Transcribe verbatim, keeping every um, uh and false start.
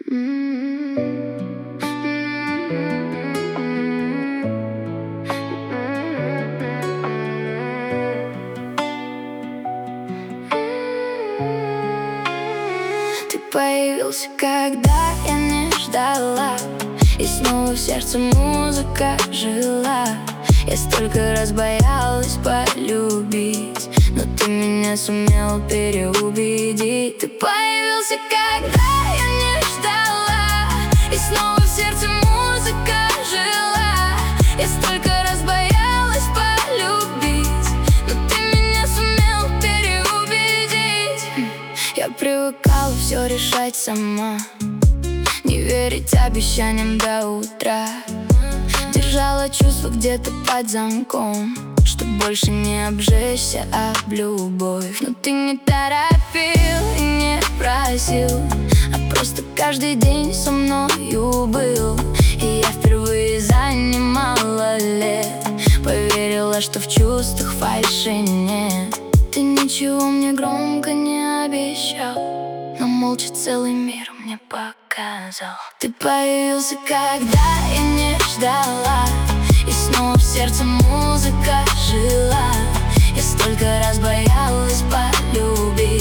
Ты появился, когда я не ждала, и снова в сердце музыка жила. Я столько раз боялась полюбить, но ты меня сумел переубедить. Ты появился, когда я не ждала, и снова в сердце музыка жила. Я столько раз боялась полюбить, но ты меня сумел переубедить. Я привыкала все решать сама, не верить обещаниям до утра. Держала чувства где-то под замком, чтоб больше не обжечься об любовь. Но ты не торопил и не просил, а просто каждый день со мною был. И я впервые за немало лет поверила, что в чувствах фальши нет. Ты ничего мне громко не обещал, но молча целый мир мне показал. Ты появился, когда я не ждала, и снова в сердце музыка жила. Я столько раз боялась полюбить,